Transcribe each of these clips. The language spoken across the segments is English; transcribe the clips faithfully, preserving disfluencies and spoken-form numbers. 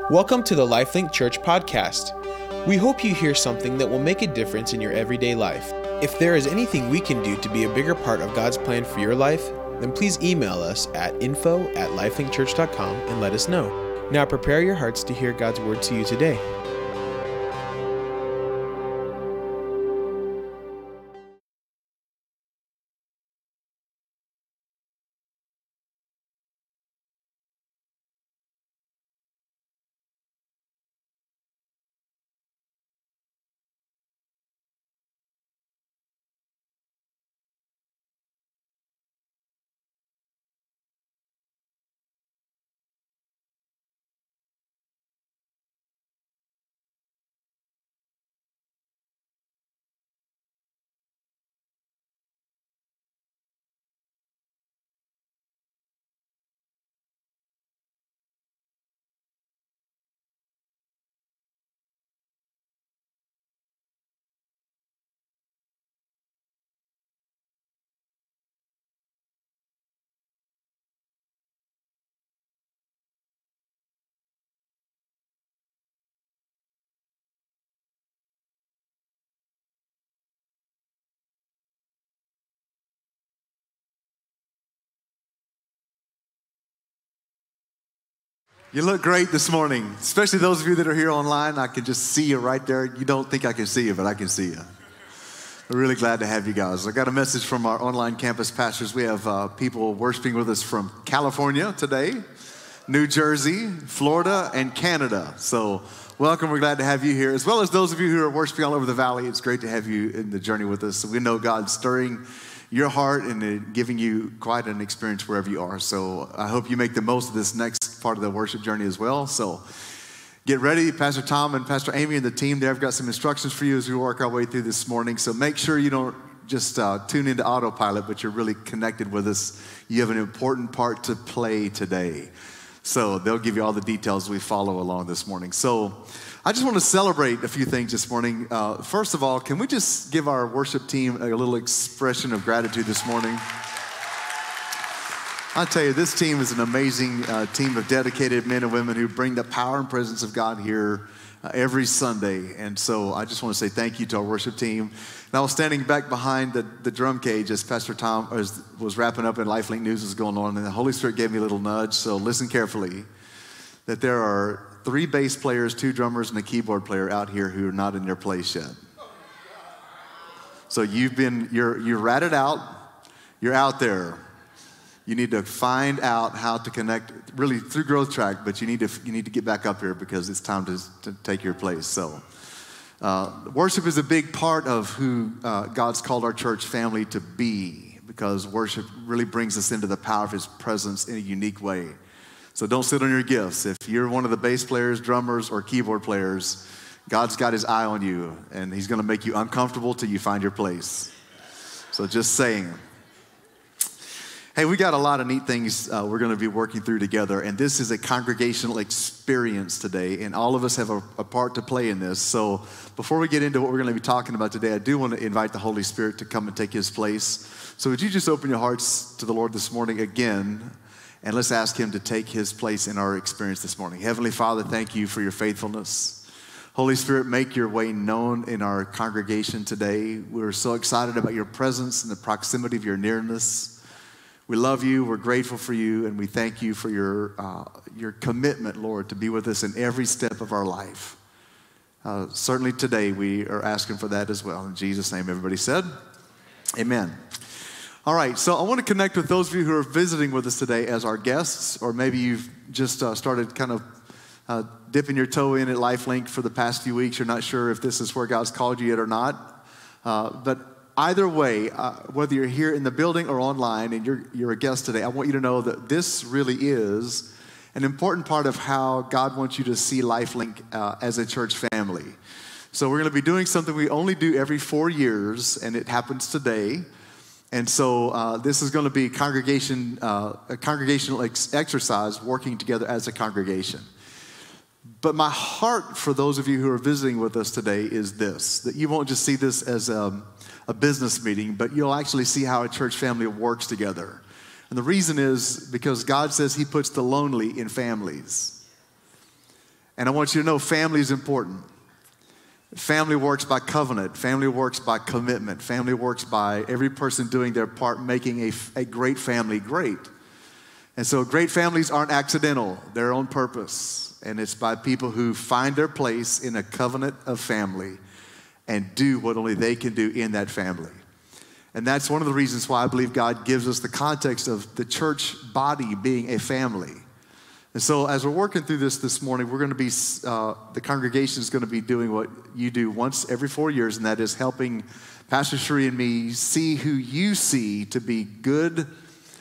Welcome to the LifeLink Church podcast. We hope you hear something that will make a difference in your everyday life. If there is anything we can do to be a bigger part of God's plan for your life, then please email us at info at lifelink church dot com and let us know. Now prepare your hearts to hear God's word to you today. You look great this morning, especially those of you that are here online. I can just see you right there. You don't think I can see you, but I can see you. We're really glad to have you guys. I got a message from our online campus pastors. We have uh, people worshiping with us from California today, New Jersey, Florida, and Canada. So welcome. We're glad to have you here, as well as those of you who are worshiping all over the valley. It's great to have you in the journey with us. So we know God's stirring your heart and giving you quite an experience wherever you are. So I hope you make the most of this next part of the worship journey as well. So get ready. Pastor Tom and Pastor Amy and the team there have got some instructions for you as we work our way through this morning. So make sure you don't just uh, tune into autopilot, but you're really connected with us. You have an important part to play today. So they'll give you all the details as we follow along this morning. So I just want to celebrate a few things this morning. Uh, first of all, can we just give our worship team a little expression of gratitude this morning? I tell you, this team is an amazing uh, team of dedicated men and women who bring the power and presence of God here uh, every Sunday. And so I just want to say thank you to our worship team. And I was standing back behind the, the drum cage as Pastor Tom was, was wrapping up and LifeLink News was going on. And the Holy Spirit gave me a little nudge. So listen carefully, that there are three bass players, two drummers, and a keyboard player out here who are not in their place yet. So you've been, you're, you're ratted out, you're out there. You need to find out how to connect, really through Growth Track, but you need to you need to get back up here because it's time to, to take your place. So uh, worship is a big part of who uh, God's called our church family to be, because worship really brings us into the power of His presence in a unique way. So don't sit on your gifts. If you're one of the bass players, drummers, or keyboard players, God's got His eye on you, and He's going to make you uncomfortable till you find your place. So just saying. Hey, we got a lot of neat things uh, we're going to be working through together, and this is a congregational experience today, and all of us have a, a part to play in this. So before we get into what we're going to be talking about today, I do want to invite the Holy Spirit to come and take His place. So would you just open your hearts to the Lord this morning again, and let's ask Him to take His place in our experience this morning. Heavenly Father, thank you for your faithfulness. Holy Spirit, make your way known in our congregation today. We're so excited about your presence and the proximity of your nearness. We love you, we're grateful for you, and we thank you for your uh, your commitment, Lord, to be with us in every step of our life. Uh, certainly today, we are asking for that as well. In Jesus' name, everybody said, amen. All right, so I want to connect with those of you who are visiting with us today as our guests, or maybe you've just uh, started kind of uh, dipping your toe in at LifeLink for the past few weeks. You're not sure if this is where God's called you yet or not, uh, but either way, uh, whether you're here in the building or online and you're, you're a guest today, I want you to know that this really is an important part of how God wants you to see LifeLink uh, as a church family. So we're going to be doing something we only do every four years, and it happens today. And so uh, this is going to be congregation, uh, a congregational ex- exercise, working together as a congregation. But my heart for those of you who are visiting with us today is this, that you won't just see this as a, a business meeting, but you'll actually see how a church family works together. And the reason is because God says He puts the lonely in families. And I want you to know family is important. Family works by covenant. Family works by commitment. Family works by every person doing their part, making a, a great family great. And so great families aren't accidental. They're on purpose. And it's by people who find their place in a covenant of family and do what only they can do in that family. And that's one of the reasons why I believe God gives us the context of the church body being a family. And so as we're working through this this morning, we're going to be, uh, the congregation is going to be doing what you do once every four years, and that is helping Pastor Sheree and me see who you see to be good,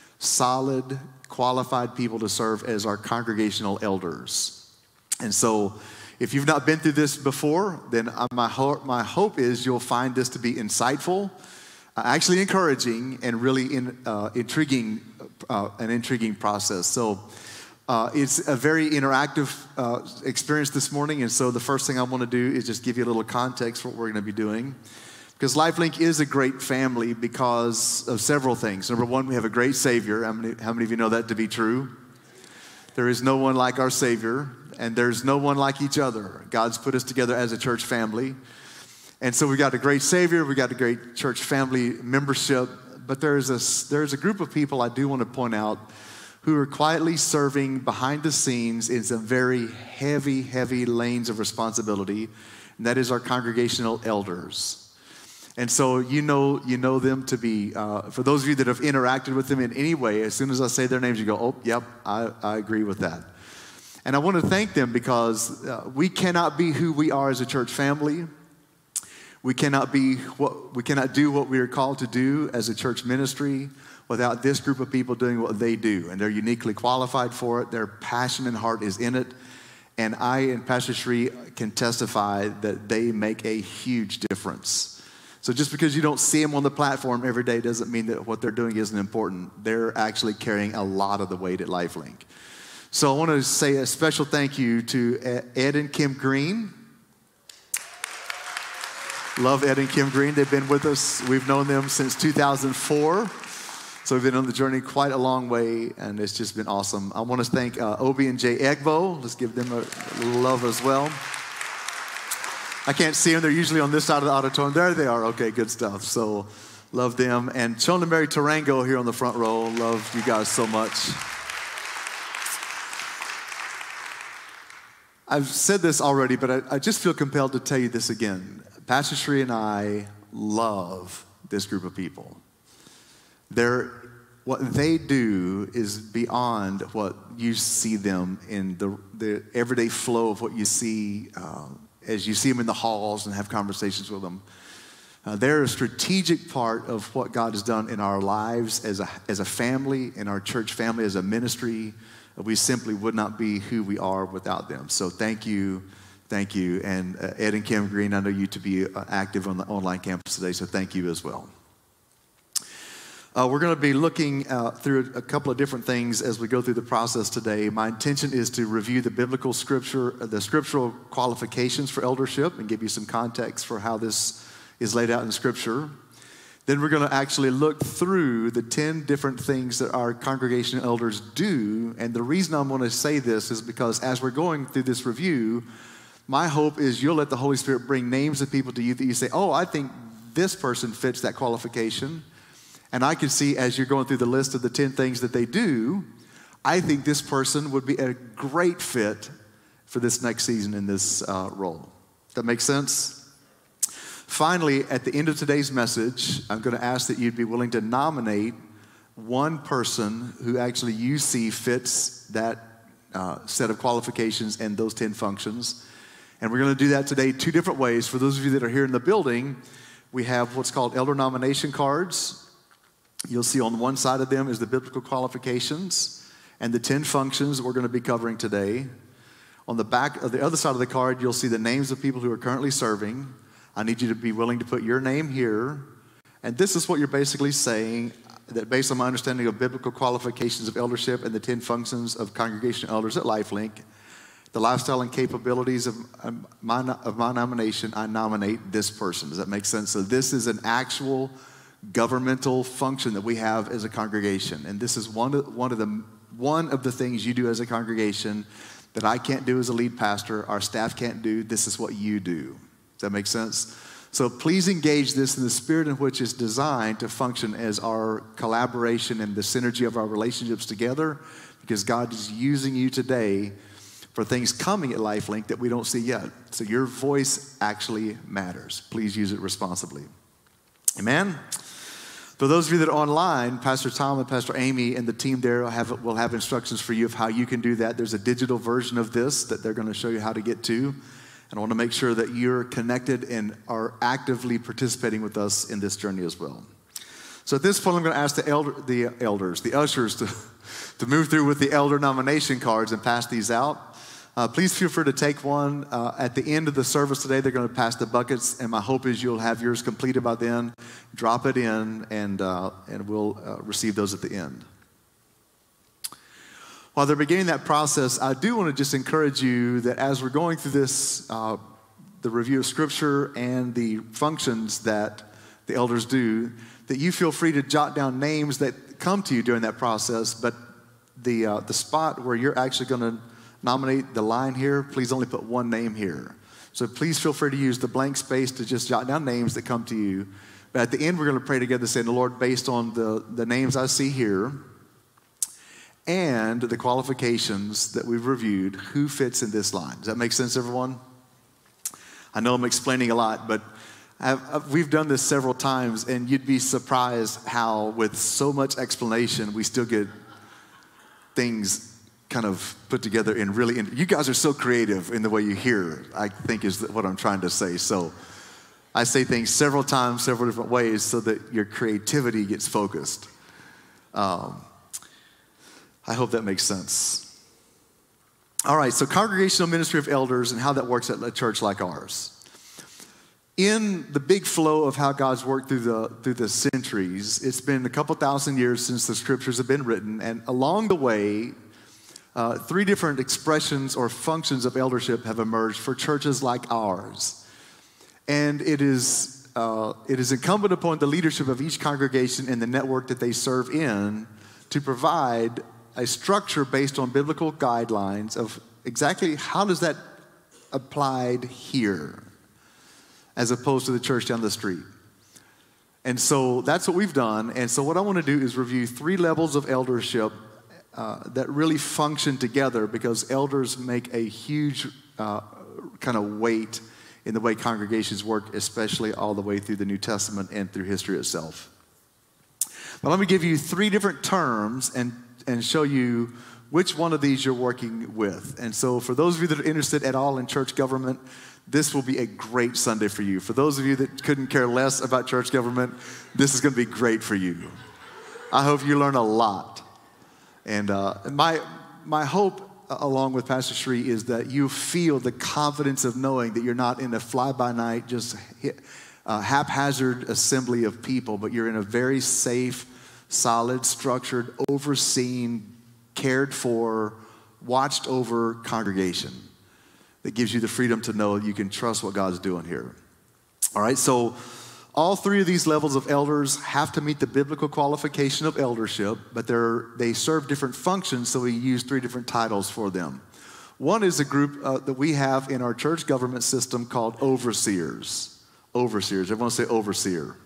solid, qualified people to serve as our congregational elders. And so if you've not been through this before, then my, ho- my hope is you'll find this to be insightful, uh, actually encouraging, and really in, uh, intriguing, uh, an intriguing process. So Uh, it's a very interactive uh, experience this morning, and so the first thing I want to do is just give you a little context for what we're going to be doing. Because LifeLink is a great family because of several things. Number one, we have a great Savior. How many, how many of you know that to be true? There is no one like our Savior, and there's no one like each other. God's put us together as a church family. And so we got a great Savior, we got a great church family membership, but there's a, there's a group of people I do want to point out who are quietly serving behind the scenes in some very heavy, heavy lanes of responsibility, and that is our congregational elders. And so you know you know them to be, uh, for those of you that have interacted with them in any way, as soon as I say their names, you go, oh, yep, I, I agree with that. And I want to thank them because uh, we cannot be who we are as a church family. We cannot be what we cannot do what we are called to do as a church ministry without this group of people doing what they do. And they're uniquely qualified for it. Their passion and heart is in it. And I and Pastor Sheree can testify that they make a huge difference. So just because you don't see them on the platform every day doesn't mean that what they're doing isn't important. They're actually carrying a lot of the weight at LifeLink. So I want to say a special thank you to Ed and Kim Green. Love Ed and Kim Green. They've been with us. We've known them since two thousand four. So we've been on the journey quite a long way, and it's just been awesome. I want to thank uh, Obi and Jay Egbo. Let's give them a little love as well. I can't see them. They're usually on this side of the auditorium. There they are. Okay, good stuff. So love them. And Chona and Mary Tarango here on the front row. Love you guys so much. I've said this already, but I, I just feel compelled to tell you this again. Pastor Sheree and I love this group of people. They're, what they do is beyond what you see them in the, the everyday flow of what you see uh, as you see them in the halls and have conversations with them. Uh, they're a strategic part of what God has done in our lives as a, as a family, in our church family, as a ministry. We simply would not be who we are without them. So thank you, thank you. And uh, Ed and Kim Green, I know you to be uh, active on the online campus today, so thank you as well. Uh, we're going to be looking uh, through a couple of different things as we go through the process today. My intention is to review the biblical scripture, the scriptural qualifications for eldership, and give you some context for how this is laid out in Scripture. Then we're going to actually look through the ten different things that our congregational elders do. And the reason I'm going to say this is because as we're going through this review, my hope is you'll let the Holy Spirit bring names of people to you that you say, oh, I think this person fits that qualification. And I can see as you're going through the list of the ten things that they do, I think this person would be a great fit for this next season in this uh, role. That makes sense? Finally, at the end of today's message, I'm going to ask that you'd be willing to nominate one person who actually you see fits that uh, set of qualifications and those ten functions. And we're going to do that today two different ways. For those of you that are here in the building, we have what's called elder nomination cards. You'll see on one side of them is the biblical qualifications and the ten functions that we're going to be covering today. On the back of the other side of the card, you'll see the names of people who are currently serving. I need you to be willing to put your name here. And this is what you're basically saying, that based on my understanding of biblical qualifications of eldership and the ten functions of congregational elders at LifeLink, the lifestyle and capabilities of my, of my nomination, I nominate this person. Does that make sense? So this is an actual governmental function that we have as a congregation. And this is one of, one of the one of the things you do as a congregation that I can't do as a lead pastor, our staff can't do. This is what you do. Does that make sense? So please engage this in the spirit in which it's designed to function as our collaboration and the synergy of our relationships together, because God is using you today for things coming at LifeLink that we don't see yet. So your voice actually matters. Please use it responsibly. Amen? For those of you that are online, Pastor Tom and Pastor Amy and the team there will have, will have instructions for you of how you can do that. There's a digital version of this that they're going to show you how to get to. And I want to make sure that you're connected and are actively participating with us in this journey as well. So at this point, I'm going to ask the, elder, the elders, the ushers, to, to move through with the elder nomination cards and pass these out. Uh, please feel free to take one. Uh, at the end of the service today, they're going to pass the buckets, and my hope is you'll have yours completed by then. Drop it in, and, uh, and we'll uh, receive those at the end. While they're beginning that process, I do want to just encourage you that as we're going through this, uh, the review of Scripture and the functions that the elders do, that you feel free to jot down names that come to you during that process, but the, uh, the spot where you're actually going to nominate the line here, please only put one name here. So please feel free to use the blank space to just jot down names that come to you. But at the end, we're going to pray together saying, the Lord, based on the, the names I see here, and the qualifications that we've reviewed, who fits in this line? Does that make sense, everyone? I know I'm explaining a lot, but I've, I've, we've done this several times, and you'd be surprised how, with so much explanation, we still get things kind of put together in really, in, you guys are so creative in the way you hear, I think is what I'm trying to say. So I say things several times, several different ways, so that your creativity gets focused. Um, I hope that makes sense. All right, so congregational ministry of elders and how that works at a church like ours. In the big flow of how God's worked through the, through the centuries, it's been a couple thousand years since the scriptures have been written, and along the way, uh, three different expressions or functions of eldership have emerged for churches like ours. And it is, uh, it is incumbent upon the leadership of each congregation and the network that they serve in to provide a structure based on biblical guidelines of exactly how does that applied here as opposed to the church down the street. And so that's what we've done. And so what I want to do is review three levels of eldership uh, that really function together, because elders make a huge uh, kind of weight in the way congregations work, especially all the way through the New Testament and through history itself. But let me give you three different terms and and show you which one of these you're working with. And so for those of you that are interested at all in church government, this will be a great Sunday for you. For those of you that couldn't care less about church government, this is going to be great for you. I hope you learn a lot. And uh, my, my hope, uh, along with Pastor Shree, is that you feel the confidence of knowing that you're not in a fly-by-night, just uh, haphazard assembly of people, but you're in a very safe, solid, structured, overseen, cared for, watched over congregation that gives you the freedom to know you can trust what God's doing here. All right, so all three of these levels of elders have to meet the biblical qualification of eldership, but they're, they serve different functions, so we use three different titles for them. One is a group uh, that we have in our church government system called overseers. Overseers, everyone say overseer.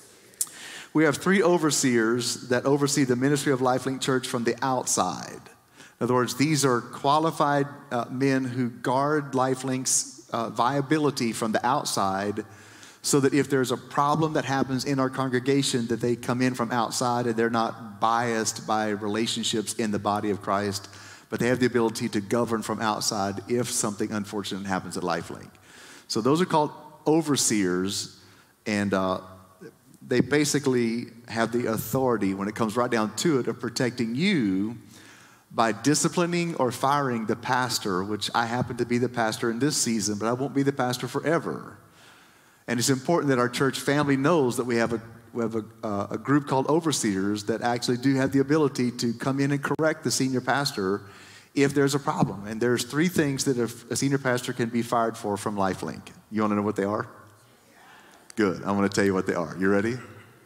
We have three overseers that oversee the ministry of LifeLink Church from the outside. In other words, these are qualified uh, men who guard LifeLink's uh, viability from the outside, so that if there's a problem that happens in our congregation, that they come in from outside and they're not biased by relationships in the body of Christ, but they have the ability to govern from outside if something unfortunate happens at LifeLink. So those are called overseers, and uh, they basically have the authority, when it comes right down to it, of protecting you by disciplining or firing the pastor, which I happen to be the pastor in this season, but I won't be the pastor forever. And it's important that our church family knows that we have a we have a, uh, a group called overseers that actually do have the ability to come in and correct the senior pastor if there's a problem. And there's three things that a, a senior pastor can be fired for from LifeLink. You want to know what they are? Good. I'm going to tell you what they are. You ready?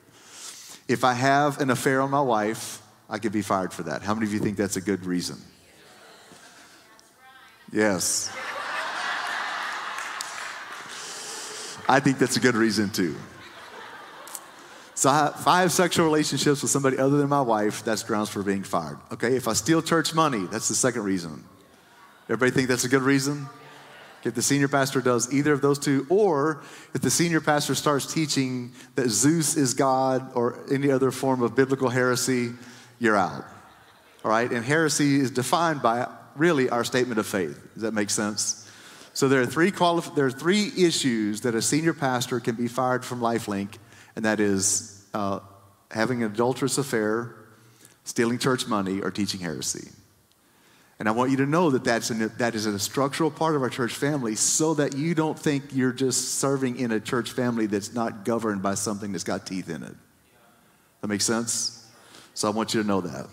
If I have an affair on my wife, I could be fired for that. How many of you think that's a good reason? Yes. I think that's a good reason too. So I, if I have sexual relationships with somebody other than my wife, that's grounds for being fired. Okay, if I steal church money, that's the second reason. Everybody think that's a good reason? If the senior pastor does either of those two, or if the senior pastor starts teaching that Zeus is God or any other form of biblical heresy, you're out. All right, and heresy is defined by really our statement of faith. Does that make sense? So there are three quali- there are three issues that a senior pastor can be fired from LifeLink, and that is uh, having an adulterous affair, stealing church money, or teaching heresy. And I want you to know that that's an, that is a structural part of our church family so that you don't think you're just serving in a church family that's not governed by something that's got teeth in it. That makes sense? So I want you to know that.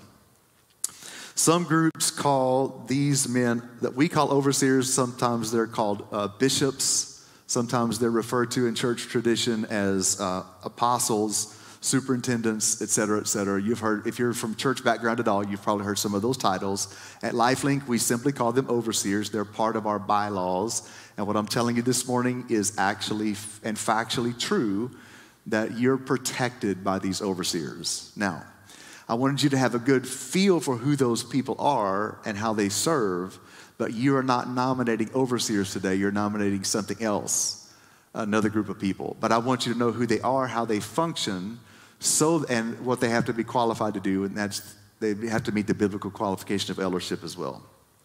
Some groups call these men that we call overseers, sometimes they're called uh, bishops. Sometimes they're referred to in church tradition as uh, apostles, superintendents, et cetera, et cetera. You've heard, if you're from church background at all, you've probably heard some of those titles. At LifeLink, we simply call them overseers. They're part of our bylaws. And what I'm telling you this morning is actually and factually true, that you're protected by these overseers. Now, I wanted you to have a good feel for who those people are and how they serve, but you are not nominating overseers today. You're nominating something else, another group of people. But I want you to know who they are, how they function, so and what they have to be qualified to do, and that's they have to meet the biblical qualification of eldership as well.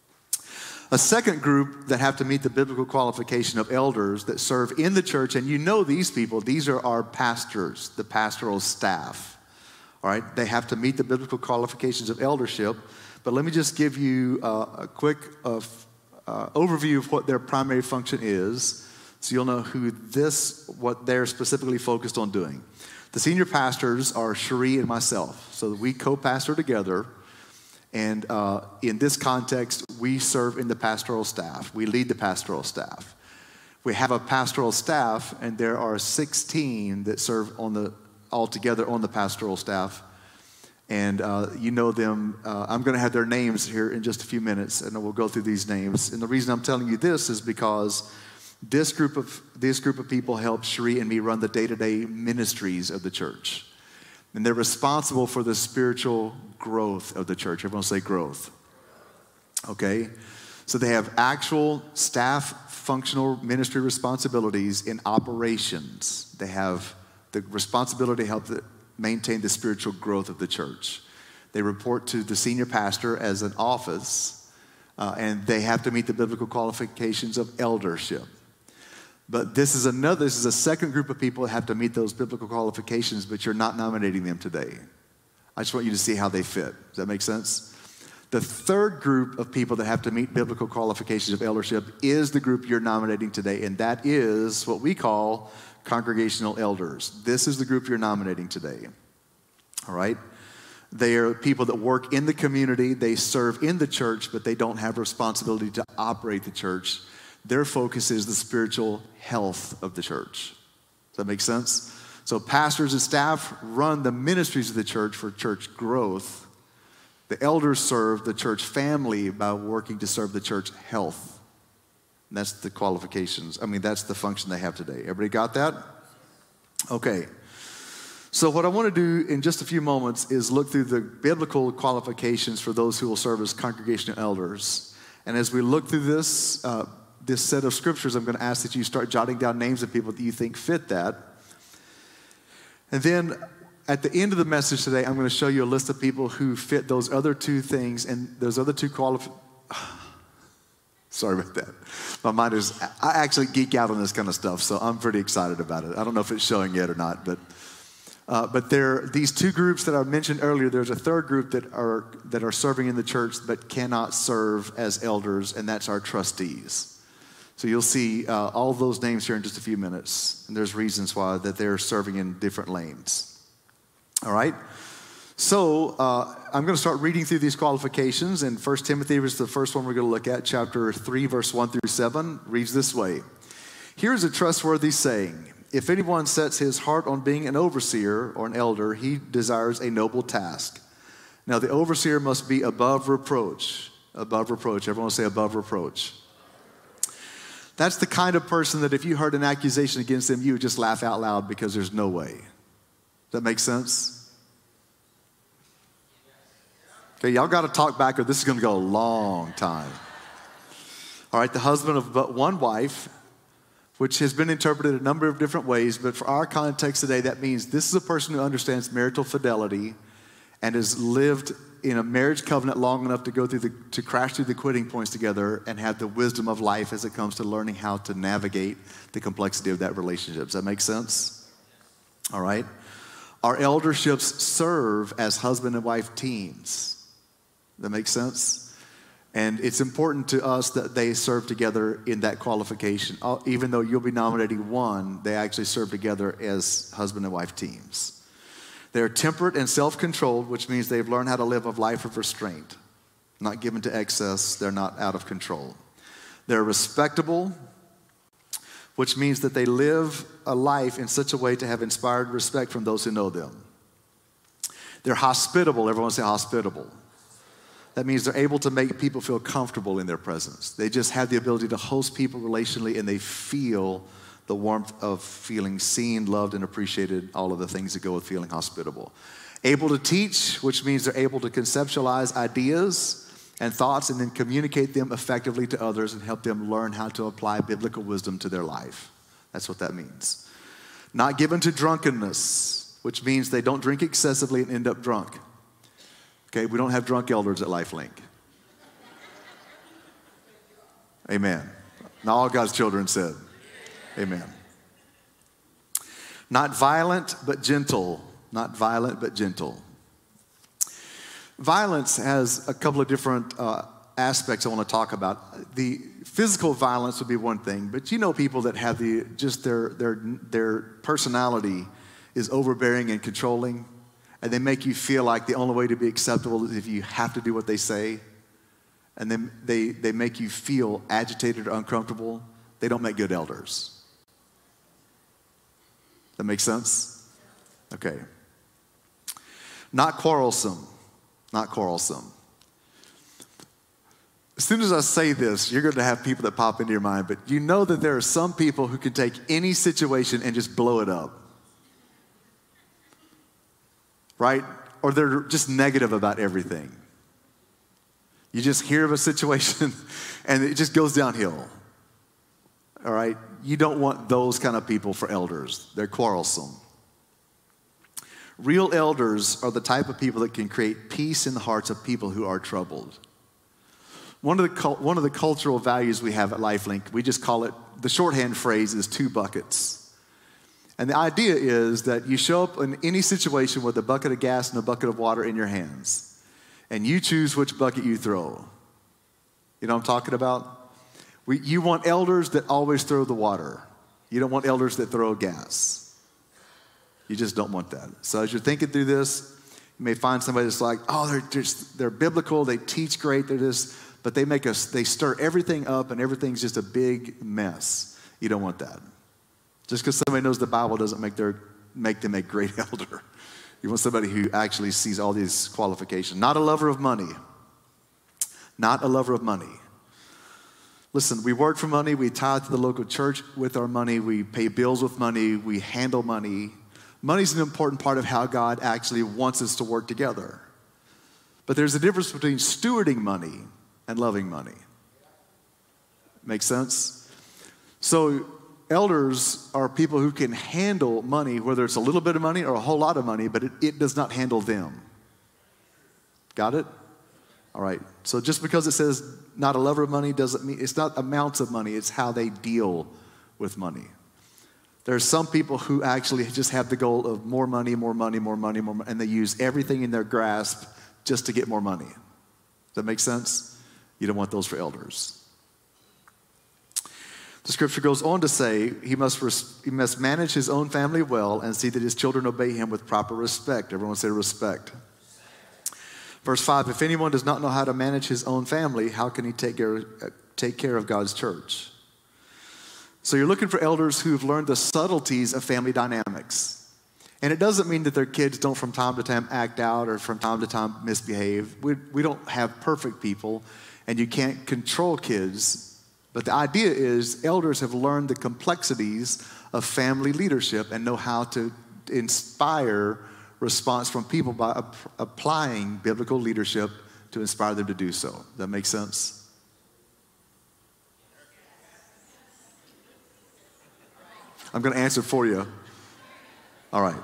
A second group that have to meet the biblical qualification of elders that serve in the church, and you know these people, these are our pastors, the pastoral staff. All right, they have to meet the biblical qualifications of eldership. But let me just give you uh, a quick uh, uh, overview of what their primary function is, so you'll know who this, what they're specifically focused on doing. The senior pastors are Cherie and myself, so we co-pastor together, and uh, in this context, we serve in the pastoral staff. We lead the pastoral staff. We have a pastoral staff, and there are sixteen that serve on the altogether on the pastoral staff. And uh, you know them. Uh, I'm going to have their names here in just a few minutes, and we'll go through these names. And the reason I'm telling you this is because this group of this group of people help Cherie and me run the day-to-day ministries of the church, and they're responsible for the spiritual growth of the church. Everyone say growth. Okay, so they have actual staff functional ministry responsibilities in operations. They have the responsibility to help the maintain the spiritual growth of the church. They report to the senior pastor as an office, uh, and they have to meet the biblical qualifications of eldership. But this is another, this is a second group of people that have to meet those biblical qualifications, but you're not nominating them today. I just want you to see how they fit. Does that make sense? The third group of people that have to meet biblical qualifications of eldership is the group you're nominating today, and that is what we call congregational elders. This is the group you're nominating today. All right? They are people that work in the community. They serve in the church, but they don't have responsibility to operate the church. Their focus is the spiritual health of the church. Does that make sense? So pastors and staff run the ministries of the church for church growth. The elders serve the church family by working to serve the church health. And that's the qualifications. I mean, that's the function they have today. Everybody got that? Okay. So what I want to do in just a few moments is look through the biblical qualifications for those who will serve as congregational elders. And as we look through this, uh, this set of scriptures, I'm going to ask that you start jotting down names of people that you think fit that. And then at the end of the message today, I'm going to show you a list of people who fit those other two things and those other two qualifications. Sorry about that. My mind is, I actually geek out on this kind of stuff, so I'm pretty excited about it. I don't know if it's showing yet or not, but uh, but there, these two groups that I mentioned earlier, there's a third group that are that are serving in the church but cannot serve as elders, and that's our trustees. So you'll see uh, all those names here in just a few minutes, and there's reasons why that they're serving in different lanes. All right? So uh, I'm going to start reading through these qualifications, and First Timothy is the first one we're going to look at. Chapter three, verse one through seven reads this way. Here's a trustworthy saying. If anyone sets his heart on being an overseer or an elder, he desires a noble task. Now the overseer must be above reproach, Above reproach. Everyone say above reproach. That's the kind of person that if you heard an accusation against them, you would just laugh out loud because there's no way. Does that make sense? Okay, y'all got to talk back or this is going to go a long time. All right, the husband of but one wife, which has been interpreted a number of different ways, but for our context today, that means this is a person who understands marital fidelity and has lived in a marriage covenant long enough to go through the, to crash through the quitting points together and have the wisdom of life as it comes to learning how to navigate the complexity of that relationship. Does that make sense? All right. Our elderships serve as husband and wife teams. That makes sense? And it's important to us that they serve together in that qualification. Even though you'll be nominating one, they actually serve together as husband and wife teams. They're temperate and self-controlled, which means they've learned how to live a life of restraint. Not given to excess, they're not out of control. They're respectable, which means that they live a life in such a way to have inspired respect from those who know them. They're hospitable. Everyone say hospitable. That means they're able to make people feel comfortable in their presence. They just have the ability to host people relationally, and they feel the warmth of feeling seen, loved, and appreciated, all of the things that go with feeling hospitable. Able to teach, which means they're able to conceptualize ideas and thoughts and then communicate them effectively to others and help them learn how to apply biblical wisdom to their life. That's what that means. Not given to drunkenness, which means they don't drink excessively and end up drunk. Okay, we don't have drunk elders at LifeLink. Amen. Now all God's children said, amen. Not violent, but gentle. Not violent, but gentle. Violence has a couple of different uh, aspects I want to talk about. The physical violence would be one thing, but you know people that have the just their their their personality is overbearing and controlling, and they make you feel like the only way to be acceptable is if you have to do what they say, and then they they make you feel agitated or uncomfortable. They don't make good elders. That makes sense? Okay. Not quarrelsome. Not quarrelsome. As soon as I say this, you're going to have people that pop into your mind, but you know that there are some people who can take any situation and just blow it up. Right? Or they're just negative about everything. You just hear of a situation and it just goes downhill. All right? You don't want those kind of people for elders. They're quarrelsome. Real elders are the type of people that can create peace in the hearts of people who are troubled. One of the one of the cultural values we have at LifeLink, we just call it, the shorthand phrase is two buckets. And the idea is that you show up in any situation with a bucket of gas and a bucket of water in your hands, and you choose which bucket you throw. You know what I'm talking about? We, you want elders that always throw the water. You don't want elders that throw gas. You just don't want that. So as you're thinking through this, you may find somebody that's like, oh, they're just, they're biblical, they teach great, they're just, but they make us, they stir everything up and everything's just a big mess. You don't want that. Just because somebody knows the Bible doesn't make their make them a great elder. You want somebody who actually sees all these qualifications. Not a lover of money. Not a lover of money. Listen, we work for money, we tithe to the local church with our money, we pay bills with money, we handle money. Money's an important part of how God actually wants us to work together. But there's a difference between stewarding money and loving money. Make sense? So elders are people who can handle money, whether it's a little bit of money or a whole lot of money, but it, it does not handle them. Got it? All right. So just because it says not a lover of money doesn't mean, it's not amounts of money, it's how they deal with money. There are some people who actually just have the goal of more money, more money, more money, more money, and they use everything in their grasp just to get more money. Does that make sense? You don't want those for elders. The scripture goes on to say he must, res- he must manage his own family well and see that his children obey him with proper respect. Everyone say respect. Verse five, if anyone does not know how to manage his own family, how can he take care, take care of God's church? So you're looking for elders who've learned the subtleties of family dynamics. And it doesn't mean that their kids don't from time to time act out or from time to time misbehave. We, we don't have perfect people. and you can't control kids. But the idea is elders have learned the complexities of family leadership and know how to inspire response from people by ap- applying biblical leadership to inspire them to do so. Does that make sense? I'm going to answer for you. All right.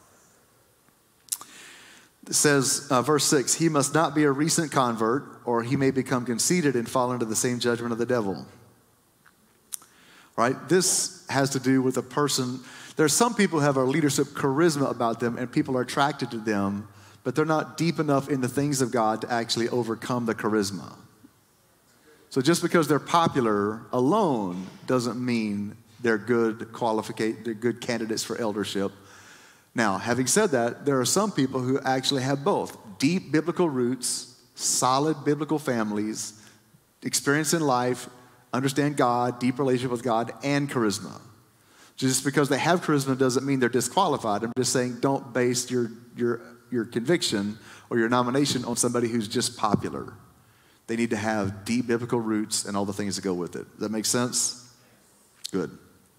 It says, uh, verse six, he must not be a recent convert, or he may become conceited and fall into the same judgment of the devil. Right? This has to do with a person. There are some people who have a leadership charisma about them, and people are attracted to them, but they're not deep enough in the things of God to actually overcome the charisma. So just because they're popular alone doesn't mean they're good qualificate, they're good candidates for eldership. Now, having said that, there are some people who actually have both deep biblical roots, solid biblical families, experience in life, understand God, deep relationship with God, and charisma. Just because they have charisma doesn't mean they're disqualified. I'm just saying don't base your, your, your conviction or your nomination on somebody who's just popular. They need to have deep biblical roots and all the things that go with it. Does that make sense? Good.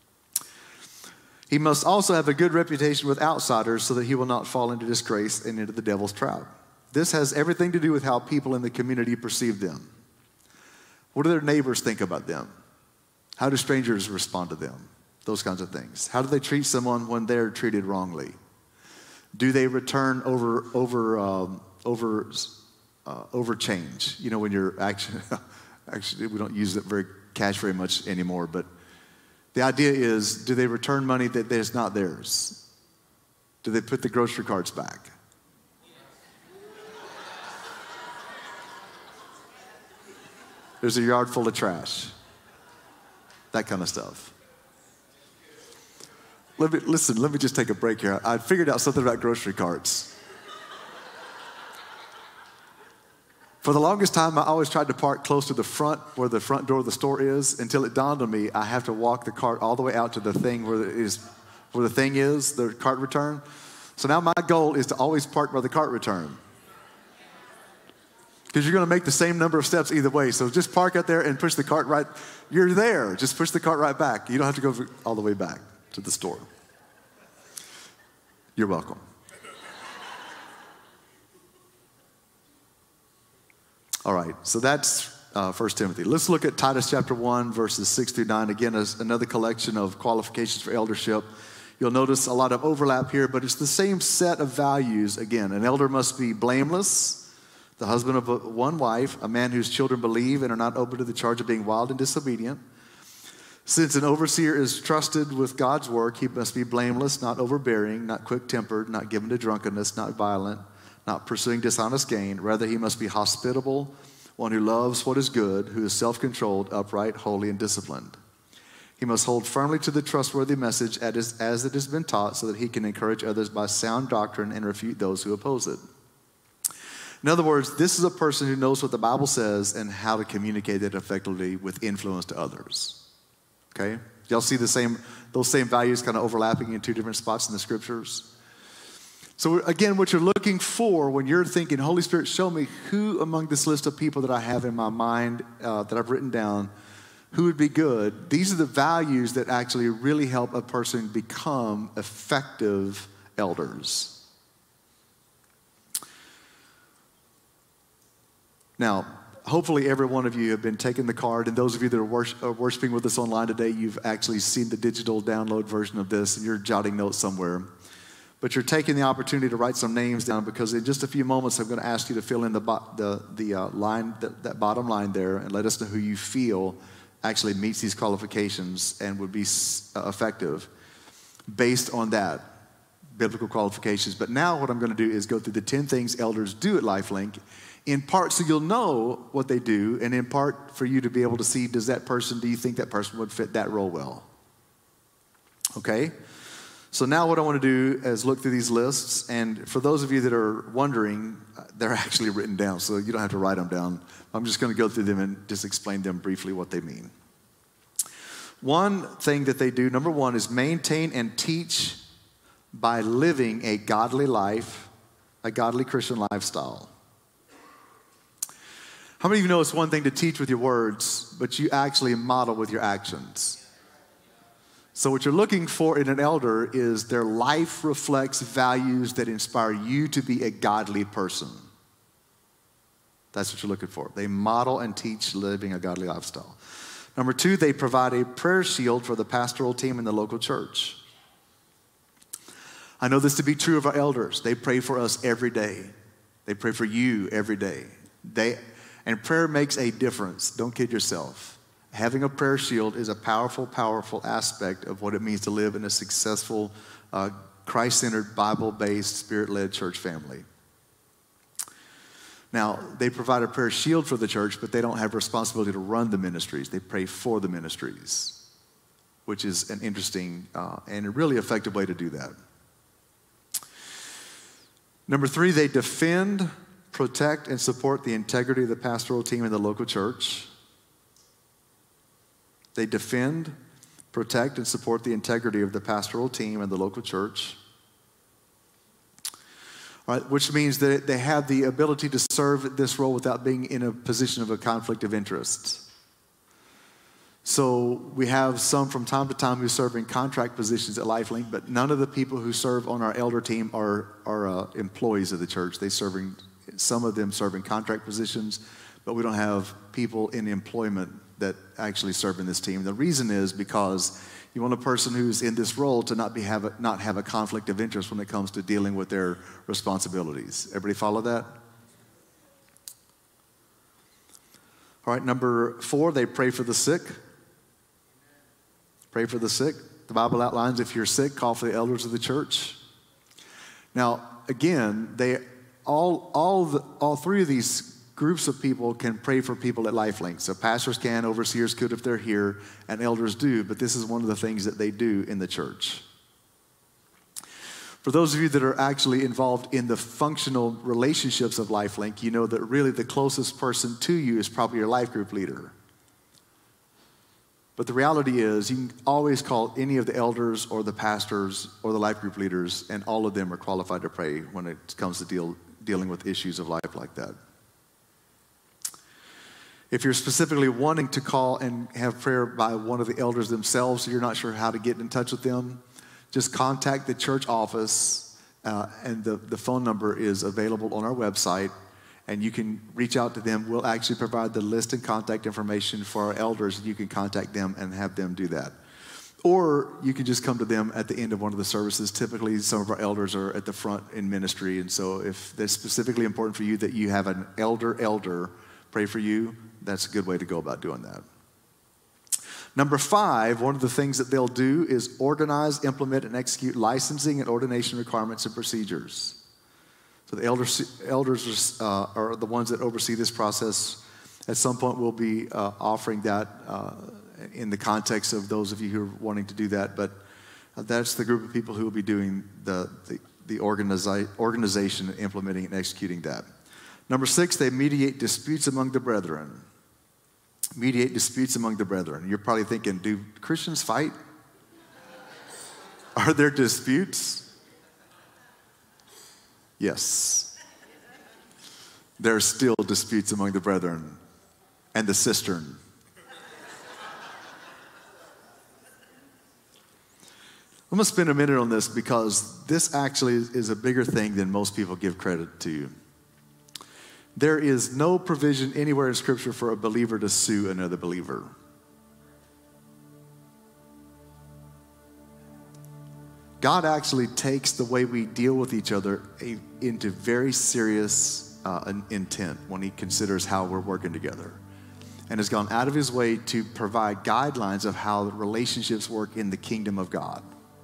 He must also have a good reputation with outsiders so that he will not fall into disgrace and into the devil's trap. This has everything to do with how people in the community perceive them. What do their neighbors think about them? How do strangers respond to them? Those kinds of things. How do they treat someone when they're treated wrongly? Do they return over over um, over uh, over change? You know, when you're actually actually we don't use it very cash very much anymore, but the idea is, do they return money that is not theirs? Do they put the grocery carts back? There's a yard full of trash. That kind of stuff. Let me, listen, let me just take a break here. I figured out something about grocery carts. For the longest time, I always tried to park close to the front, where the front door of the store is, until it dawned on me I have to walk the cart all the way out to the thing where it is, where the thing is, the cart return. So now my goal is to always park by the cart return. Because you're going to make the same number of steps either way. So just park out there and push the cart right. You're there. Just push the cart right back. You don't have to go all the way back to the store. You're welcome. All right, so that's uh, First Timothy. Let's look at Titus chapter one, verses six through nine. Again, as another collection of qualifications for eldership. You'll notice a lot of overlap here, but it's the same set of values. Again, an elder must be blameless, the husband of a, one wife, a man whose children believe and are not open to the charge of being wild and disobedient. Since an overseer is trusted with God's work, he must be blameless, not overbearing, not quick-tempered, not given to drunkenness, not violent, not pursuing dishonest gain. Rather, he must be hospitable, one who loves what is good, who is self-controlled, upright, holy, and disciplined. He must hold firmly to the trustworthy message as it has been taught, so that he can encourage others by sound doctrine and refute those who oppose it. In other words, this is a person who knows what the Bible says and how to communicate it effectively with influence to others. Okay? Y'all see the same, those same values kind of overlapping in two different spots in the scriptures? So again, what you're looking for when you're thinking, Holy Spirit, show me who among this list of people that I have in my mind uh, that I've written down, who would be good. These are the values that actually really help a person become effective elders. Now, hopefully every one of you have been taking the card, and those of you that are, worship, are worshiping with us online today, you've actually seen the digital download version of this, and you're jotting notes somewhere. But you're taking the opportunity to write some names down, because in just a few moments, I'm going to ask you to fill in the the, the uh, line, the, that bottom line there, and let us know who you feel actually meets these qualifications and would be uh, effective based on that, biblical qualifications. But now what I'm going to do is go through the ten things elders do at LifeLink, in part so you'll know what they do, and in part for you to be able to see, does that person, do you think that person would fit that role well? Okay? So now what I want to do is look through these lists, and for those of you that are wondering, they're actually written down, so you don't have to write them down. I'm just going to go through them and just explain them briefly what they mean. One thing that they do, number one, is maintain and teach by living a godly life, a godly Christian lifestyle. How many of you know it's one thing to teach with your words, but you actually model with your actions? So what you're looking for in an elder is their life reflects values that inspire you to be a godly person. That's what you're looking for. They model and teach living a godly lifestyle. Number two, they provide a prayer shield for the pastoral team in the local church. I know this to be true of our elders. They pray for us every day. They pray for you every day. They, and prayer makes a difference. Don't kid yourself. Having a prayer shield is a powerful, powerful aspect of what it means to live in a successful, uh, Christ-centered, Bible-based, Spirit-led church family. Now, they provide a prayer shield for the church, but they don't have responsibility to run the ministries. They pray for the ministries, which is an interesting uh, and a really effective way to do that. Number three, they defend, protect, and support the integrity of the pastoral team in the local church. They defend, protect, and support the integrity of the pastoral team and the local church. All right, which means that they have the ability to serve this role without being in a position of a conflict of interest. So we have some from time to time who serve in contract positions at LifeLink, but none of the people who serve on our elder team are, are uh, employees of the church. They serving, some of them serve in contract positions, but we don't have people in employment that actually serve in this team. The reason is because you want a person who's in this role to not be have a, not have a conflict of interest when it comes to dealing with their responsibilities. Everybody follow that? All right, number four, they pray for the sick. Pray for the sick. The Bible outlines if you're sick, call for the elders of the church. Now, again, they all all the, all three of these groups of people can pray for people at LifeLink. So pastors can, overseers could if they're here, and elders do, but this is one of the things that they do in the church. For those of you that are actually involved in the functional relationships of LifeLink, you know that really the closest person to you is probably your life group leader. But the reality is you can always call any of the elders or the pastors or the life group leaders, and all of them are qualified to pray when it comes to deal, dealing with issues of life like that. If you're specifically wanting to call and have prayer by one of the elders themselves, so you're not sure how to get in touch with them, just contact the church office, uh, and the, the phone number is available on our website, and you can reach out to them. We'll actually provide the list and contact information for our elders, and you can contact them and have them do that. Or you can just come to them at the end of one of the services. Typically, some of our elders are at the front in ministry, and so if it's specifically important for you that you have an elder elder pray for you, that's a good way to go about doing that. Number five, one of the things that they'll do is organize, implement, and execute licensing and ordination requirements and procedures. So the elders, elders uh, are the ones that oversee this process. At some point, we'll be uh, offering that uh, in the context of those of you who are wanting to do that. But uh, that's the group of people who will be doing the, the, the organizi- organization, implementing, and executing that. Number six, they mediate disputes among the brethren. Mediate disputes among the brethren. You're probably thinking, do Christians fight? Are there disputes? Yes. There are still disputes among the brethren and the cistern. I'm going to spend a minute on this because this actually is a bigger thing than most people give credit to. There is no provision anywhere in Scripture for a believer to sue another believer. God actually takes the way we deal with each other into very serious uh, intent when he considers how we're working together, and has gone out of his way to provide guidelines of how relationships work in the kingdom of God.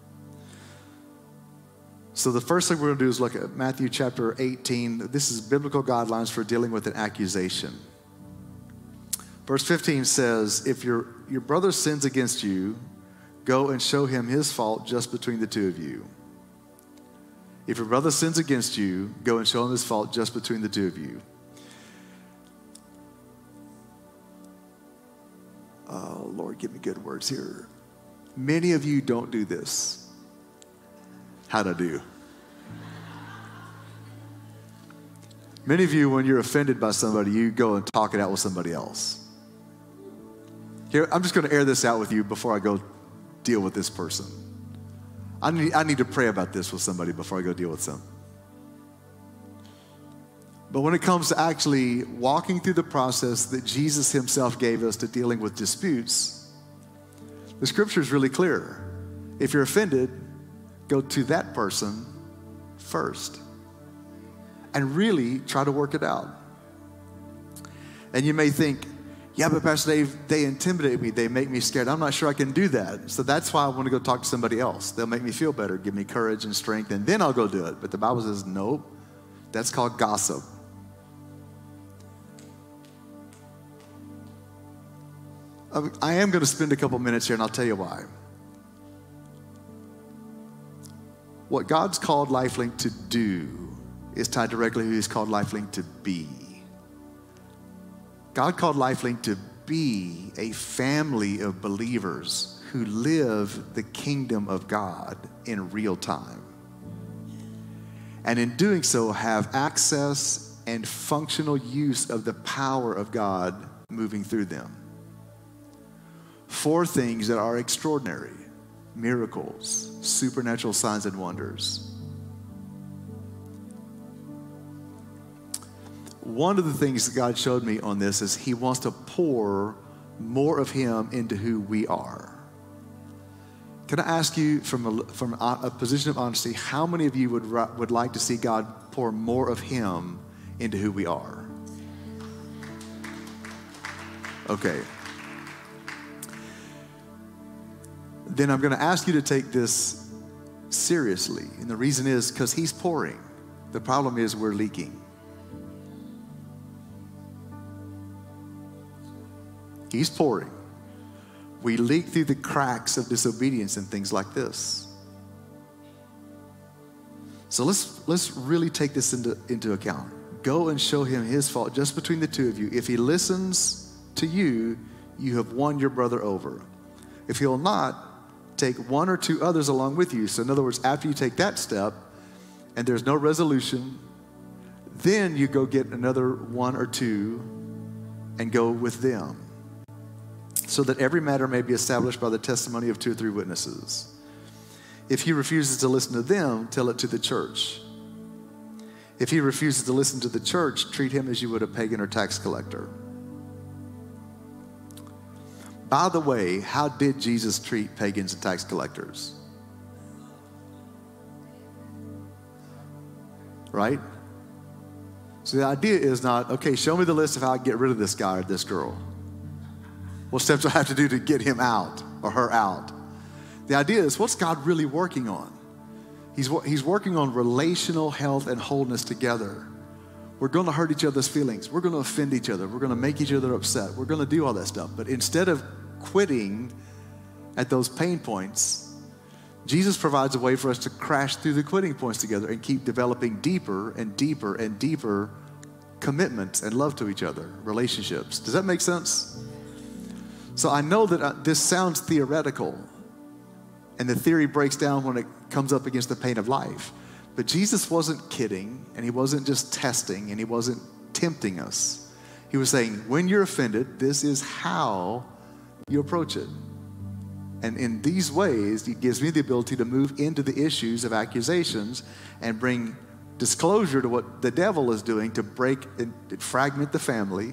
So the first thing we're going to do is look at Matthew chapter eighteen. This is biblical guidelines for dealing with an accusation. Verse fifteen says, if your, your brother sins against you, go and show him his fault just between the two of you. If your brother sins against you, go and show him his fault just between the two of you. Oh, Lord, give me good words here. Many of you don't do this. How'd I do? Many of you, when you're offended by somebody, you go and talk it out with somebody else. Here, I'm just going to air this out with you before I go deal with this person. I need, I need to pray about this with somebody before I go deal with them. But when it comes to actually walking through the process that Jesus himself gave us to dealing with disputes, the scripture is really clear. If you're offended, go to that person first and really try to work it out. And you may think, yeah, but Pastor Dave, they intimidate me. They make me scared. I'm not sure I can do that. So that's why I want to go talk to somebody else. They'll make me feel better, give me courage and strength, and then I'll go do it. But the Bible says, nope, that's called gossip. I am going to spend a couple minutes here, and I'll tell you why. What God's called LifeLink to do is tied directly to who he's called LifeLink to be. God called LifeLink to be a family of believers who live the kingdom of God in real time. And in doing so, have access and functional use of the power of God moving through them. For things that are extraordinary, miracles, supernatural signs and wonders. One of the things that God showed me on this is he wants to pour more of him into who we are. Can I ask you from a, from a position of honesty, how many of you would, would like to see God pour more of him into who we are? Okay. Then I'm going to ask you to take this seriously. And the reason is because he's pouring. The problem is we're leaking. He's pouring. We leak through the cracks of disobedience and things like this. So let's let's really take this into, into account. Go and show him his fault just between the two of you. If he listens to you, you have won your brother over. If he'll not, take one or two others along with you. So in other words, after you take that step and there's no resolution, then you go get another one or two and go with them, so that every matter may be established by the testimony of two or three witnesses. If he refuses to listen to them, tell it to the church. If he refuses to listen to the church, treat him as you would a pagan or tax collector. By the way, how did Jesus treat pagans and tax collectors? Right? So the idea is not, okay, show me the list of how I get rid of this guy or this girl. What steps do I have to do to get him out or her out? The idea is, what's God really working on? He's, he's working on relational health and wholeness together. We're going to hurt each other's feelings. We're going to offend each other. We're going to make each other upset. We're going to do all that stuff. But instead of quitting at those pain points, Jesus provides a way for us to crash through the quitting points together and keep developing deeper and deeper and deeper commitments and love to each other, relationships. Does that make sense? So I know that uh, this sounds theoretical, and the theory breaks down when it comes up against the pain of life. But Jesus wasn't kidding, and he wasn't just testing, and he wasn't tempting us. He was saying, when you're offended, this is how you approach it. And in these ways, it gives me the ability to move into the issues of accusations and bring disclosure to what the devil is doing to break and fragment the family,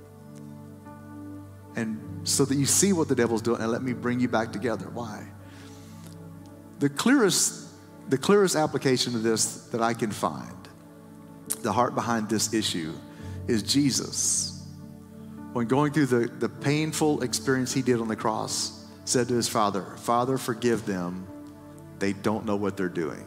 and so that you see what the devil's doing, and let me bring you back together. Why? The clearest, the clearest application of this that I can find, the heart behind this issue, is Jesus. When going through the, the painful experience he did on the cross, said to his Father, Father, forgive them. They don't know what they're doing.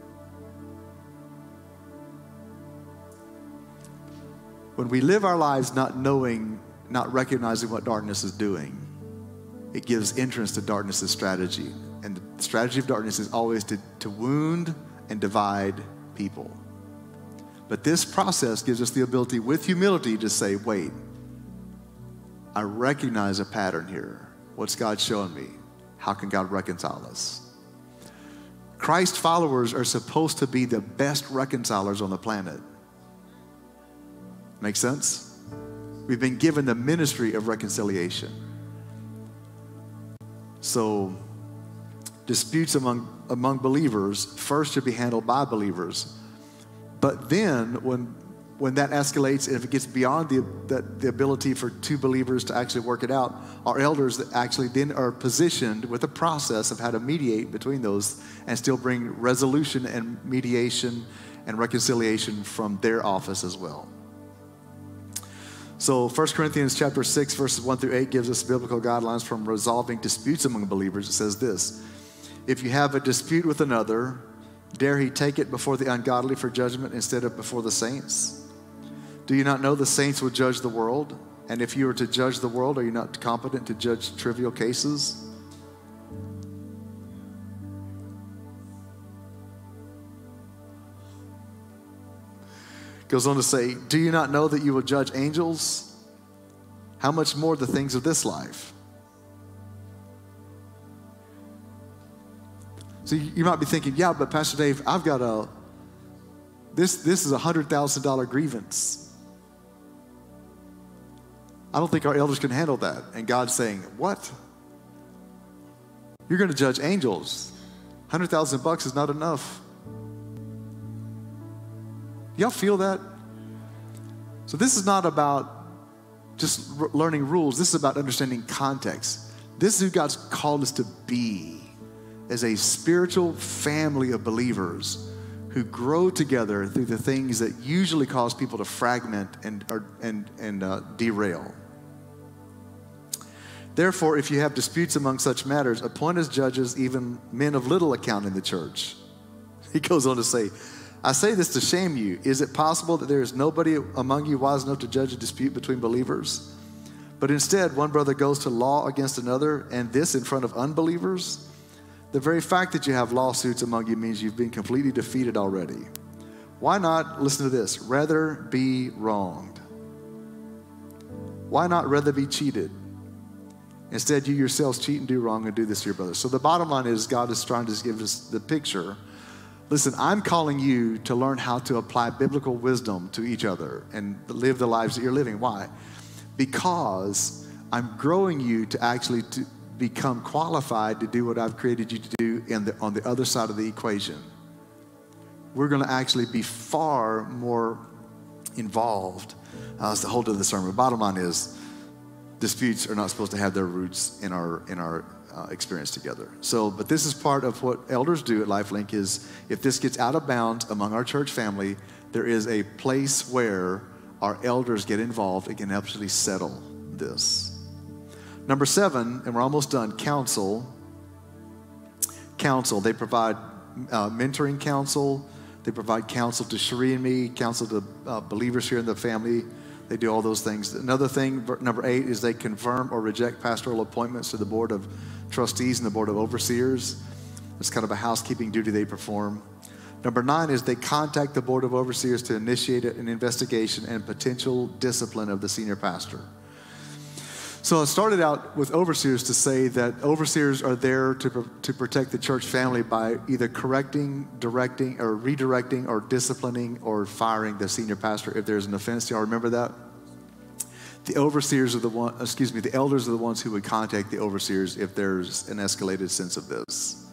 When we live our lives not knowing, not recognizing what darkness is doing, it gives entrance to darkness's strategy. And the strategy of darkness is always to, to wound and divide people. But this process gives us the ability with humility to say, wait, I recognize a pattern here. What's God showing me? How can God reconcile us? Christ followers are supposed to be the best reconcilers on the planet. Make sense? We've been given the ministry of reconciliation. So disputes among, among believers first should be handled by believers. But then when When that escalates, if it gets beyond the, the, the ability for two believers to actually work it out, our elders that actually then are positioned with a process of how to mediate between those and still bring resolution and mediation and reconciliation from their office as well. So First Corinthians chapter six, verses one through eight gives us biblical guidelines from resolving disputes among believers. It says this: if you have a dispute with another, dare he take it before the ungodly for judgment instead of before the saints? Do you not know the saints will judge the world? And if you are to judge the world, are you not competent to judge trivial cases? Goes on to say, do you not know that you will judge angels? How much more the things of this life? So you, you might be thinking, yeah, but Pastor Dave, I've got a, this, this is a one hundred thousand dollars grievance. I don't think our elders can handle that. And God's saying, what? You're going to judge angels. one hundred thousand bucks is not enough. Y'all feel that? So this is not about just r- learning rules. This is about understanding context. This is who God's called us to be, as a spiritual family of believers who grow together through the things that usually cause people to fragment and, or, and, and uh, derail. Therefore, if you have disputes among such matters, appoint as judges even men of little account in the church. He goes on to say, I say this to shame you. Is it possible that there is nobody among you wise enough to judge a dispute between believers? But instead, one brother goes to law against another, and this in front of unbelievers? The very fact that you have lawsuits among you means you've been completely defeated already. Why not, listen to this, rather be wronged? Why not rather be cheated? Instead, you yourselves cheat and do wrong and do this to your brothers. So the bottom line is God is trying to give us the picture. Listen, I'm calling you to learn how to apply biblical wisdom to each other and live the lives that you're living. Why? Because I'm growing you to actually to become qualified to do what I've created you to do in the, on the other side of the equation. We're going to actually be far more involved. Uh, that's the whole of the sermon. The bottom line is, disputes are not supposed to have their roots in our in our uh, experience together. So, but this is part of what elders do at LifeLink is if this gets out of bounds among our church family, there is a place where our elders get involved and can actually settle this. Number seven, and we're almost done, counsel. Counsel, they provide uh, mentoring counsel. They provide counsel to Cherie and me, counsel to uh, believers here in the family. They do all those things. Another thing, number eight, is they confirm or reject pastoral appointments to the board of trustees and the board of overseers. It's kind of a housekeeping duty they perform. Number nine is they contact the board of overseers to initiate an investigation and potential discipline of the senior pastor. So I started out with overseers to say that overseers are there to, to protect the church family by either correcting, directing, or redirecting, or disciplining, or firing the senior pastor if there's an offense. Y'all remember that? The overseers are the one, excuse me, the elders are the ones who would contact the overseers if there's an escalated sense of this.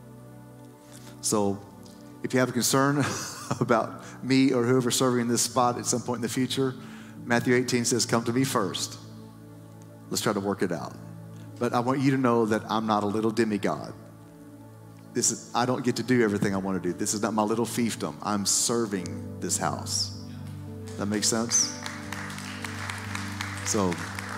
So if you have a concern about me or whoever serving in this spot at some point in the future, Matthew eighteen says, come to me first. Let's try to work it out. But I want you to know that I'm not a little demigod. This is, I don't get to do everything I want to do. This is not my little fiefdom. I'm serving this house. That makes sense? So,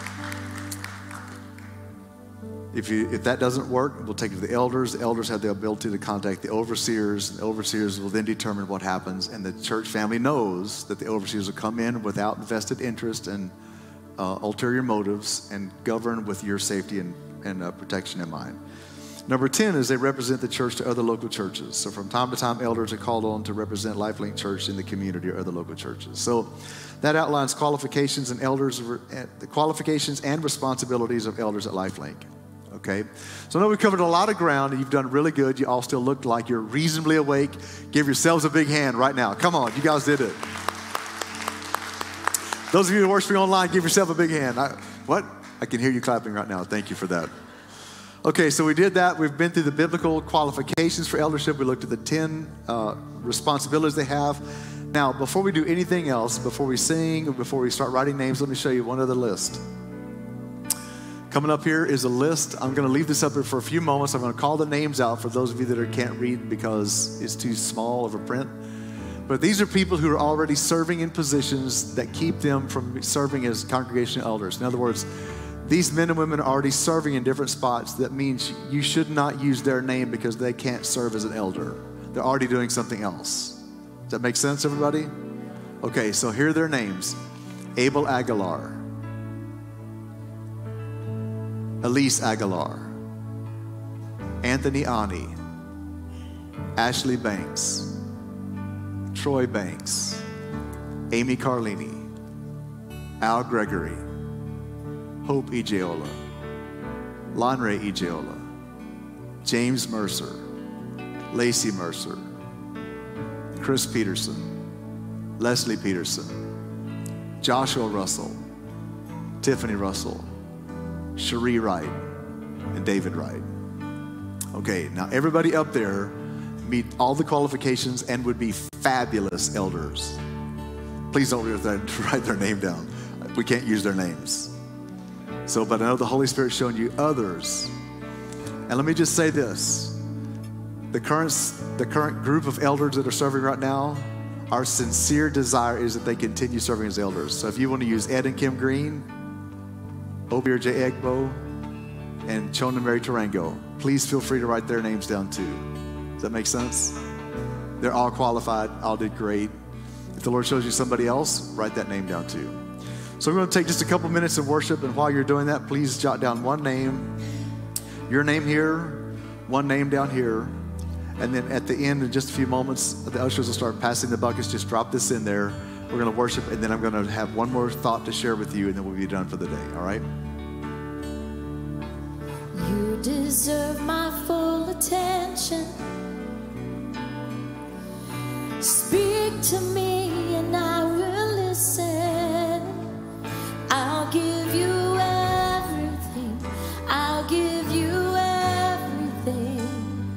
if you if that doesn't work, we'll take it to the elders. The elders have the ability to contact the overseers. The overseers will then determine what happens. And the church family knows that the overseers will come in without vested interest and Uh, ulterior motives and govern with your safety and, and uh, protection in mind. Number ten is they represent the church to other local churches. So from time to time, elders are called on to represent LifeLink Church in the community or other local churches. So that outlines qualifications and elders, the qualifications and responsibilities of elders at LifeLink. Okay, so I know we've covered a lot of ground and you've done really good. You all still look like you're reasonably awake. Give yourselves a big hand right now. Come on, you guys did it. Those of you who are worshiping online, give yourself a big hand. I, what? I can hear you clapping right now. Thank you for that. Okay, so we did that. We've been through the biblical qualifications for eldership. We looked at the ten uh, responsibilities they have. Now, before we do anything else, before we sing, or before we start writing names, let me show you one other list. Coming up here is a list. I'm going to leave this up here for a few moments. I'm going to call the names out for those of you that are, can't read because it's too small of a print. But these are people who are already serving in positions that keep them from serving as congregational elders. In other words, these men and women are already serving in different spots. That means you should not use their name because they can't serve as an elder. They're already doing something else. Does that make sense, everybody? Okay, so here are their names. Abel Aguilar. Elise Aguilar. Anthony Ani. Ashley Banks. Troy Banks. Amy Carlini. Al Gregory. Hope Ijeola, Lanre Ijeola, James Mercer, Lacey Mercer, Chris Peterson, Leslie Peterson, Joshua Russell, Tiffany Russell, Cherie Wright, and David Wright. Okay, now everybody up there meet all the qualifications and would be fabulous elders. Please don't write their name down. We can't use their names. So, but I know the Holy Spirit's showing you others. And let me just say this. The current, the current group of elders that are serving right now, our sincere desire is that they continue serving as elders. So if you want to use Ed and Kim Green, Obior J. Egbo, and Chona Mary Tarango, please feel free to write their names down too. Does that make sense? They're all qualified, all did great. If the Lord shows you somebody else, write that name down too. So we're going to take just a couple minutes of worship, and while you're doing that, please jot down one name, your name here, one name down here, and then at the end, in just a few moments, the ushers will start passing the buckets. Just drop this in there. We're going to worship, and then I'm going to have one more thought to share with you, and then we'll be done for the day, all right? You deserve my full attention. Speak to me, and I will listen. I'll give you everything. I'll give you everything.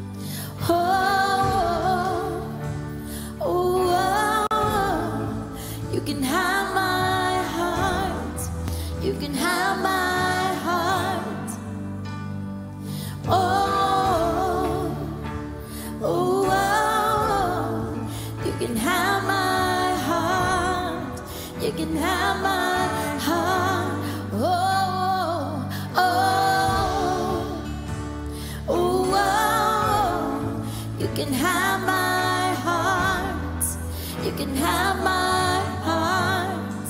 Oh, oh, oh, you can have my heart. You can have my heart. Oh, oh, oh, you can have my heart. You can have my heart. Oh, oh, oh, oh, you can have my heart. You can have my heart.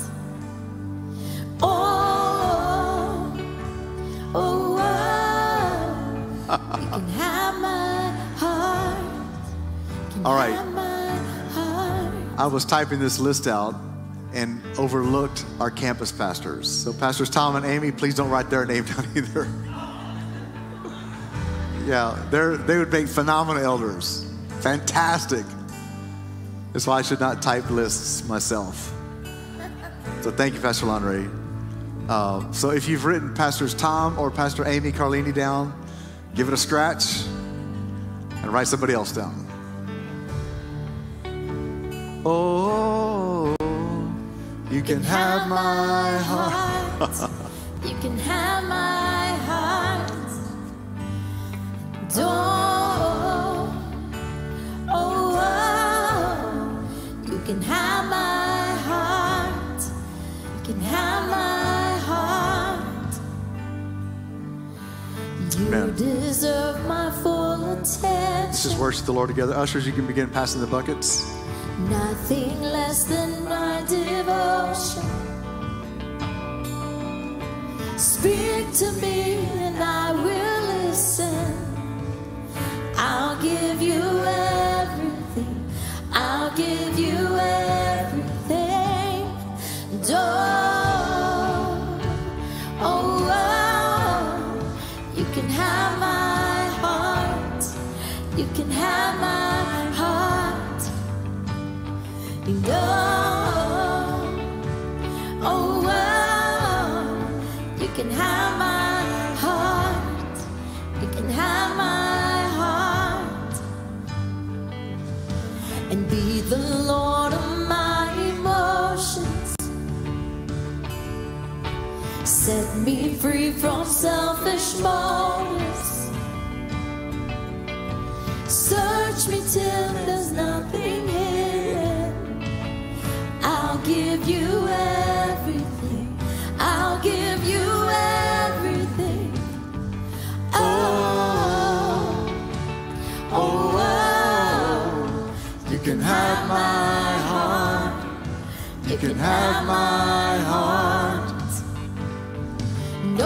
Oh, oh, oh, you can have my heart. Can All right. have my heart. I was typing this list out and overlooked our campus pastors. So Pastors Tom and Amy, please don't write their name down either. Yeah, they're, they would make phenomenal elders. Fantastic. That's why I should not type lists myself. So thank you, Pastor Lanre. Uh, so if you've written Pastors Tom or Pastor Amy Carlini down, give it a scratch and write somebody else down. Oh, you can have my heart. You can have my heart. Don't, oh, oh, you can have my heart. You can have my heart. You Amen. deserve my full attention. Let's just worship the Lord together. Ushers, you can begin passing the buckets. Nothing less than my devotion. Speak to me and I will listen. I'll give you everything. I'll give you everything. Don't, oh, oh, you can have my heart. You can have my heart. You know, oh, can have my heart. You can have my heart. And be the Lord of my emotions. Set me free from selfish motives. Search me till there's nothing hidden. I'll give you everything. I'll give you everything. Oh, oh, oh. You can have my heart. You can have my heart. No,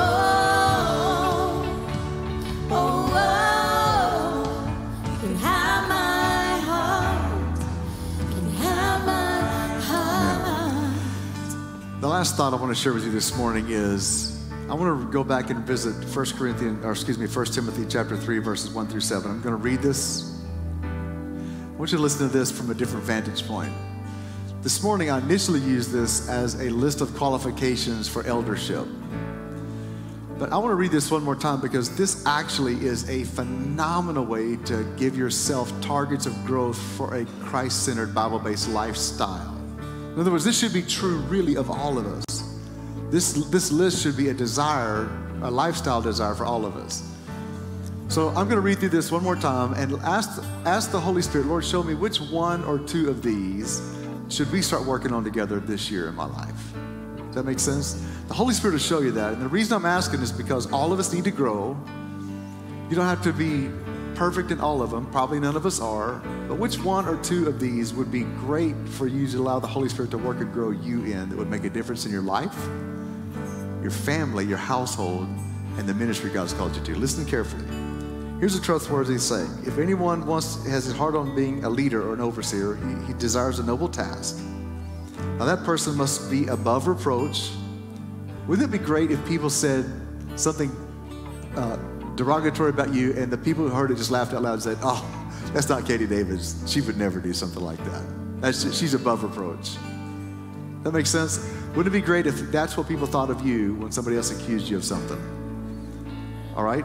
oh, oh, you can have my heart, you can have my heart. The last thought I want to share with you this morning is I want to go back and visit First Corinthians, or excuse me, First Timothy chapter three, verses one through seven. I'm going to read this. I want you to listen to this from a different vantage point. This morning, I initially used this as a list of qualifications for eldership. But I want to read this one more time because this actually is a phenomenal way to give yourself targets of growth for a Christ-centered, Bible-based lifestyle. In other words, this should be true really of all of us. This, this list should be a desire, a lifestyle desire for all of us. So I'm going to read through this one more time and ask, ask the Holy Spirit, Lord, show me which one or two of these should we start working on together this year in my life. Does that make sense? The Holy Spirit will show you that. And the reason I'm asking is because all of us need to grow. You don't have to be perfect in all of them. Probably none of us are. But which one or two of these would be great for you to allow the Holy Spirit to work and grow you in that would make a difference in your life, your family, your household, and the ministry God's called you to? Listen carefully. Here's a trustworthy saying. If anyone wants, has his heart on being a leader or an overseer, he, he desires a noble task. Now that person must be above reproach. Wouldn't it be great if people said something uh, derogatory about you and the people who heard it just laughed out loud and said, oh, that's not Katie Davis. She would never do something like that. That's just, she's above reproach. That makes sense? Wouldn't it be great if that's what people thought of you when somebody else accused you of something? All right?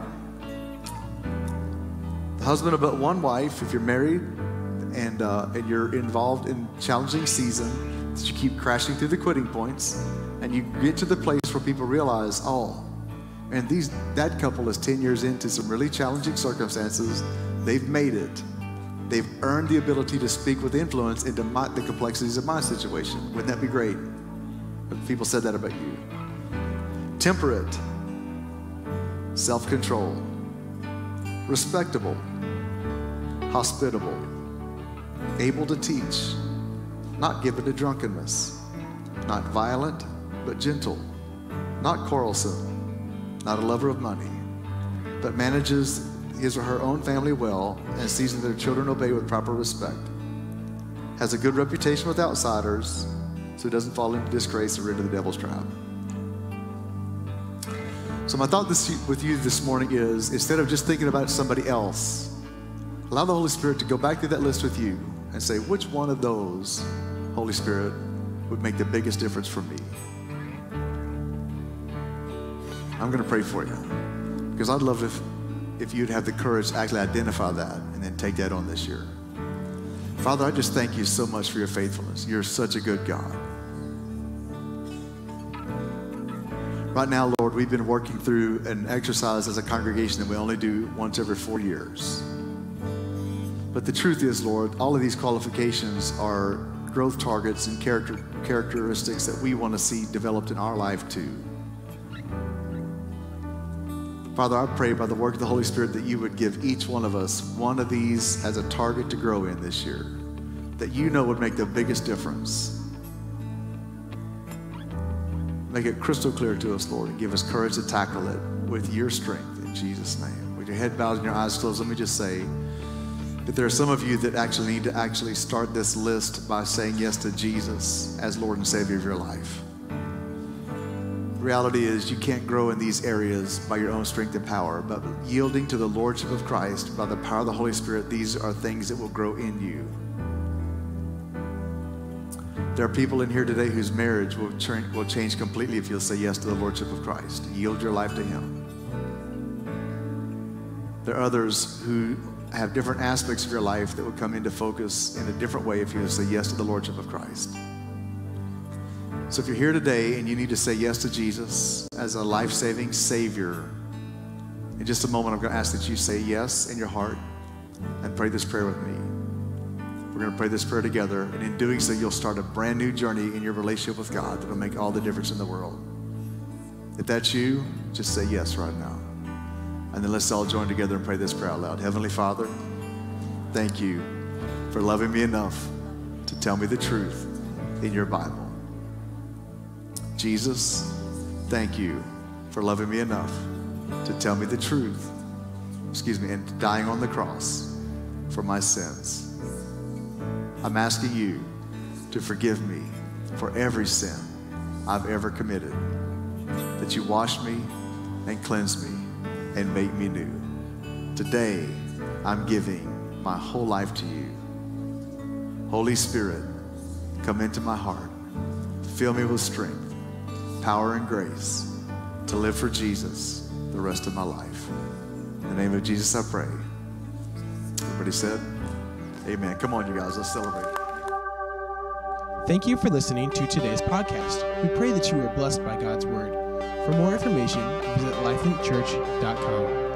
The husband of but one wife, if you're married and, uh, and you're involved in challenging season, that you keep crashing through the quitting points, and you get to the place where people realize, oh, and these that couple is ten years into some really challenging circumstances. They've made it. They've earned the ability to speak with influence into my, the complexities of my situation. Wouldn't that be great if people said that about you? Temperate, self-control, respectable, hospitable, able to teach, not given to drunkenness, not violent, but gentle, not quarrelsome, not a lover of money, but manages his or her own family well and sees that their children obey with proper respect, has a good reputation with outsiders so he doesn't fall into disgrace or into the devil's trap. So my thought this, with you this morning is, instead of just thinking about somebody else, allow the Holy Spirit to go back through that list with you and say, which one of those, Holy Spirit, would make the biggest difference for me? I'm going to pray for you because I'd love if, if you'd have the courage to actually identify that and then take that on this year. Father, I just thank you so much for your faithfulness. You're such a good God. Right now, Lord, we've been working through an exercise as a congregation that we only do once every four years. But the truth is, Lord, all of these qualifications are growth targets and character, characteristics that we want to see developed in our life too. Father, I pray by the work of the Holy Spirit that you would give each one of us one of these as a target to grow in this year, that you know would make the biggest difference. Make it crystal clear to us, Lord, and give us courage to tackle it with your strength in Jesus' name. With your head bowed and your eyes closed, let me just say that there are some of you that actually need to actually start this list by saying yes to Jesus as Lord and Savior of your life. The reality is you can't grow in these areas by your own strength and power, but yielding to the Lordship of Christ by the power of the Holy Spirit, these are things that will grow in you. There are people in here today whose marriage will, ch- will change completely if you'll say yes to the Lordship of Christ. Yield your life to Him. There are others who have different aspects of your life that will come into focus in a different way if you will say yes to the Lordship of Christ. So if you're here today and you need to say yes to Jesus as a life-saving Savior, in just a moment I'm going to ask that you say yes in your heart and pray this prayer with me. We're going to pray this prayer together, and in doing so, you'll start a brand new journey in your relationship with God that will make all the difference in the world. If that's you, just say yes right now. And then let's all join together and pray this prayer out loud. Heavenly Father, thank you for loving me enough to tell me the truth in your Bible. Jesus, thank you for loving me enough to tell me the truth, excuse me, and dying on the cross for my sins. I'm asking you to forgive me for every sin I've ever committed, that you wash me and cleanse me and make me new. Today, I'm giving my whole life to you. Holy Spirit, come into my heart. Fill me with strength, power, and grace to live for Jesus the rest of my life. In the name of Jesus, I pray. Everybody said, amen. Come on, you guys, let's celebrate. Thank you for listening to today's podcast. We pray that you were blessed by God's word. For more information, visit life link church dot com.